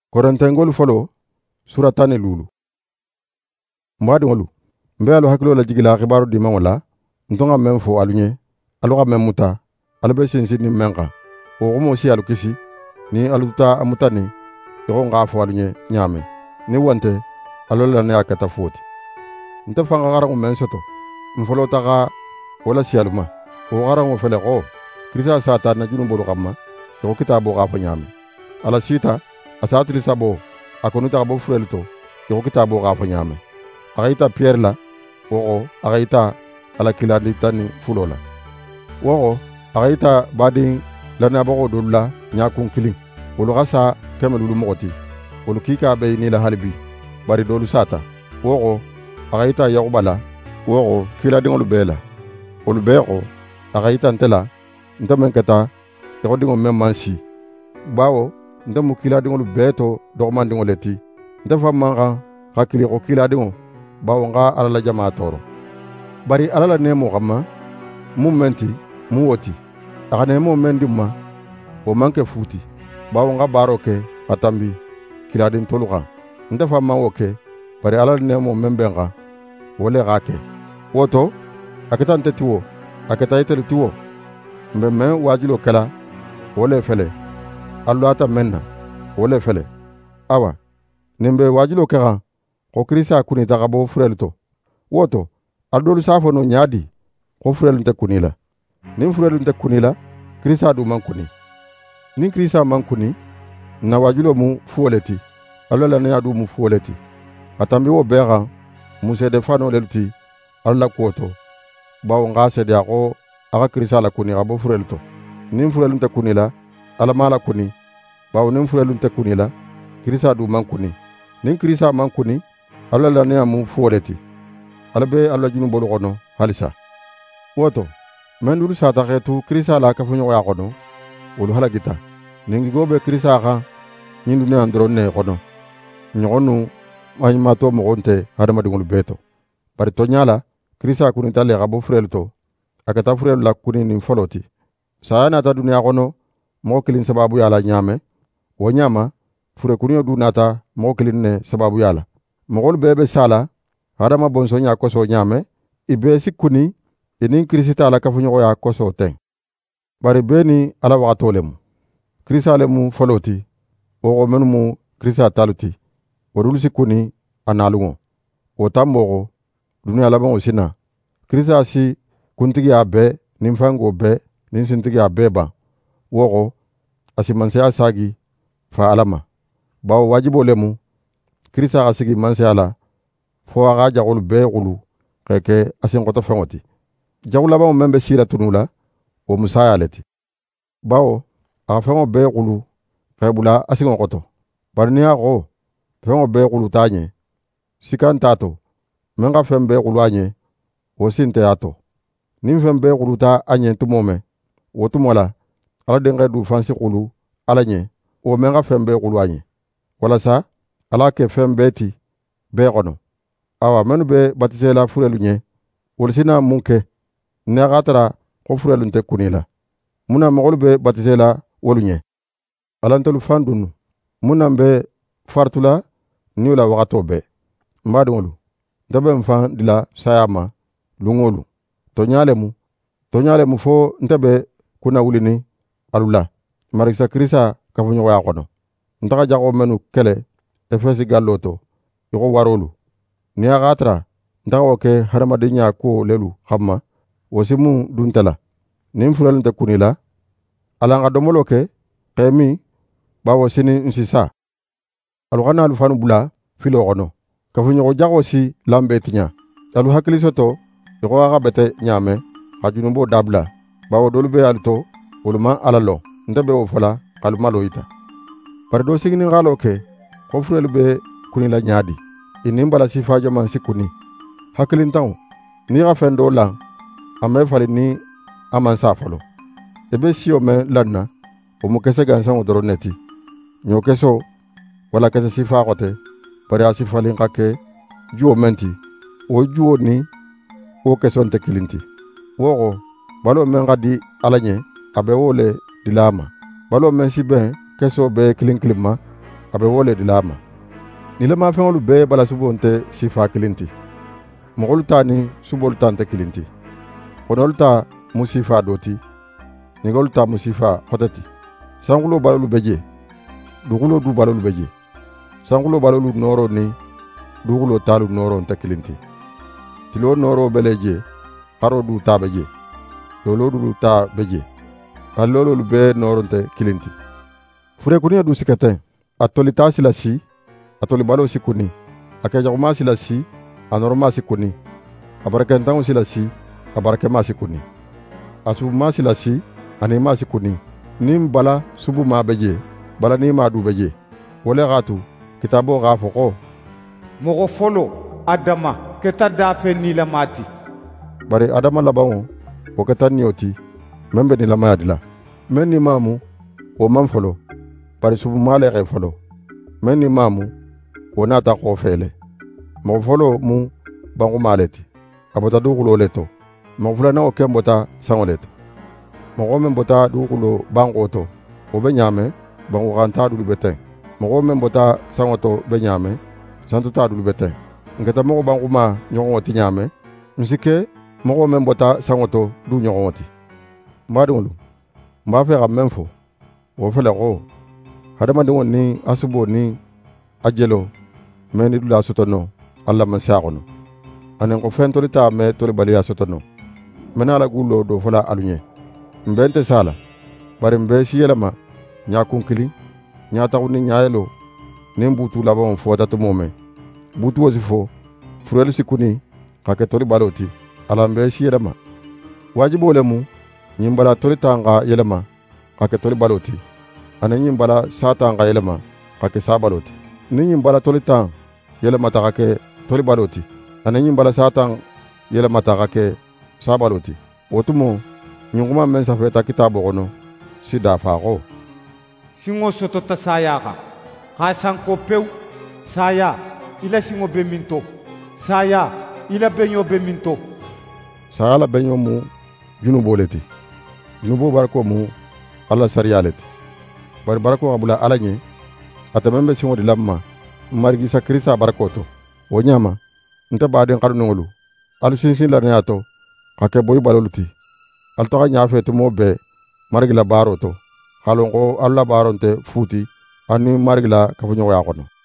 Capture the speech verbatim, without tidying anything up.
Korintengolu folo sura tan ni lulu. Mbadingolu mbe alu hakilo la jigila xibaru dimango la ntonga men fo alu nye alu xa men muta alu be sinsin ni men xan wo xumo si alu kisi ni alu tuta amuta ni ixo nga fo alu nye ɲame ni wonte alu la ne a keta foti nte fanga xaranŋo men soto nfolo taxa wala si alu ma wo xaranŋo fele xo kirisa sata na junubolu xanma ixo kitabo xa fo ɲame ala sita a satili sabo a konu taxa bo furelu to ixo kitabo xa fo ɲame a xa yita piyɛri la woxo a xa yita ala kilandi tan ni fulo la woxo a xa yita badin lannayabaxo dolu la ɲakun kilin wolu xa sa keme lulu moxo ti wolu kiika be ni la halibi bari dolu sata woxo a xa yita yaxuba la woxo kiladinŋolu bee la wolu bee xo a xa yita nte la nte men keta ixo dinŋo men man si bawo nte mu kiladinŋolu bee to doxomandinŋo le ti nte fan man xan xa kili xo kiladinŋo bawo nga ala la jama toro bari ala la nemo xamma mun men ti mun wo ti a xa nemo men dimma wo man ke futi bawo nga baaro ke xa tanbi kiladin tolu xan nte fan man wo ke bari ala la nemo men ben xan wo le xa ke wo to a keta nte ti wo a keta itelu ti wo mbe men waajulo kela wo le fele alu ata men na wo le fele awa nin be waajulo ke xan ko kirisa kunita xa bo furelu to wo to alu dolu s'a fo no ɲaadi xo furelu nte kuni la nin furelu nte kuni la kirisa du man kuni nin kirisa man kuni na waajulo mu fuwo le ti alu la lannaya du mu fuwo le ti a tanbi wo bee xan mu seede fano lelu ti alu la kuwo to bawo nga seedeya xo a xa kirisa la kuni xa bo furelu to nin furelu nte kuni la ala ma la kuni bawo nin furelu nte kuni la kirisa du man kuni nin kirisa man kuni alu la lannaya mu fuwo le ti ala be alu la junubolu xono halisa woto men dulu sata xeetu kirisa la kafuɲoxoya xono wolu halagita ningigo be kirisa xan ɲin duniyan doron ne xono ɲoxonu maɲumato moxo nte hadamadinŋolu bee to bari toɲa la kirisa kunita le xa bo furelu to a keta furelu la kuni nin folo ti saya nata duniya xono moxo kilin sababuya la ɲame wo ɲama fure kuniyo du nata moxo kilin ne sababuya la moxolu bee be sala hadama bonso ɲa koso ɲame i bee si kuni i nin kirisita la kafuɲoxoya koso ten bari bee ni ala waxato le mu kirisa le mu folo ti wo xo mennu mu kirisa talu ti wo dulu si kuni a naalunŋo wo tanboxo duniya labanŋo si na kirisa si kuntigiya bee nin fango bee nin sintigiya bee ban wo xo a si mansaya saagi fa ala ma bawo wajibo le mu kirisa xa sigi mansaya la fo a xa jaxolu bee xulu xe ke a sinxoto feŋo ti jaxu labanŋo meŋ be sila tunu la wo musaya le ti bawo a xa feŋo bee xulu xe bula a siŋo xoto bari niŋ a xo feŋo bee xulu ta ɲe sikan ta to meŋ xa feŋ bee xulu a ɲe wo sinte a to niŋ feŋ bee xuluta a ɲe tumo me wo tumo la ala denxe du fan si xulu ala ɲe wo meŋ xa feŋ bee xulu a ɲe walasa ala ke feŋ bee ti bee xono awa mennu be batisela furelu ɲe wolu sina mun ke ne a xa tara xo furelu nte kuni la mun na moxolu be batisela wolu ɲe alantelu fan dunnu mun nan be faritula niw la waxato be mbadinŋolu nte be n fan dila saya ma luŋolu toɲa le mu toɲa le mu fo nte be kunna wulini alu la marikisa kirisa kafuɲoxoya xono nte xa jaxo mennu kele efesi gallo to ixo warolu ni a xa tara nte xa wo ke hadamadinɲa kuwo lelu xanma wo si mun dunte la nin furelu nte kuni la alan xa domolo ke xe min bawo sini n si sa alu xana alu fanu bula filo xono kafuɲoxo jaxo si lanbe tiɲa alu hakkili soto ixo a xa bete ɲame xa junubo dabula bawo dolu be alu to wolu man ala lon nte be wo fola xalu malo yita bari do siginin xalo ke xo furelu be kuni la ɲaadi i nin bala sifa joman si kuni hakkilintanŋo ni xa fen do lan a me fali ni a man sa folo i be siyo me lanna wo mu kese gansanŋo doron ne ti ɲo keso wala kese sifa xote bari a sifalin xa ke juwo men ti wo juwo ni wo keso nte kilin ti wo xo balo men xa di ala ɲe a be wo le dila a ma balo men si ben keso be kilin kilin ma abe wole dilama nilama fengolu be bala subonte sifa kilinti mogolu ta ni subolu tante kilinti onolu ta musifa doti nigolu ta musifa hotati sangulo balolu beje dugulo du balolu beje sangulo balolu noro ni dugulo talu noro nta kilinti tilo noro beleje haro du ta beje lolo du ta beje alolo lu be noro nta kilinti fure kuniya du sikate atoli ta silasi atoli balo sikuni akajaguma silasi anorma sikuni abarakentang silasi abarakema sikuni asubuma silasi anima sikuni nim bala subu ma beje bala ni ma du beje wole gatu kitabo ga foko mogo folo adama keta dafe ni la mati bare adama labawo o keta nioti membe ni la mayadila men ni mamu o man folo bare subu ma le folo men ni mamu o nata ko fele mogo folo mu bangu maleti abota dugulo leto mogo fulana o kembota sangoleto mogo men bota dugulo bango to o be nyame bangu ganta dulu beten mogo men bota sangoto be nyame santu ta dulu beten ngeta mogo bangu ma nyongo ti nyame msike mogo men bota sangoto du nyongo ti mbadulu mba fe ga menfo wo fele go hadama de woni asubo ni ajelo meni dula sotono alla man saagono anen ko fentoli ta me toli baliya sotono mena la gulo do fola alunye mbente sala bari mbe siyelama nya kunkili nya tawni nyaayelo nem butu la bon fota to mome butu wosifo furelu sikuni kake toli baloti ala mbe siyelama wajibo lemu nyimbala toli tanga yelema kake toli baloti anen nyimbala satanga yelema kake sabaloti ni nyimbala toli tanga yelema takake toli baloti anen bala satan yele mataka ke sabaloti wotumo nyunguma men safeta kitabo gono sida fago singo soto ta saya ka hasan ko pew saya ila singo be minto saya ila benyo be minto sala benyo mu junu boleti junu bo barko mu alla sariyaleti bar barko abula alanye atamembe singo dilamma margi sakrisa barkoto wonyama nta baden qarnongolu alu sinsin la nyato kake boy baloluti al to nya fetu mo be margila baroto halongo alla baronte futi ani margila kafunyo ya kono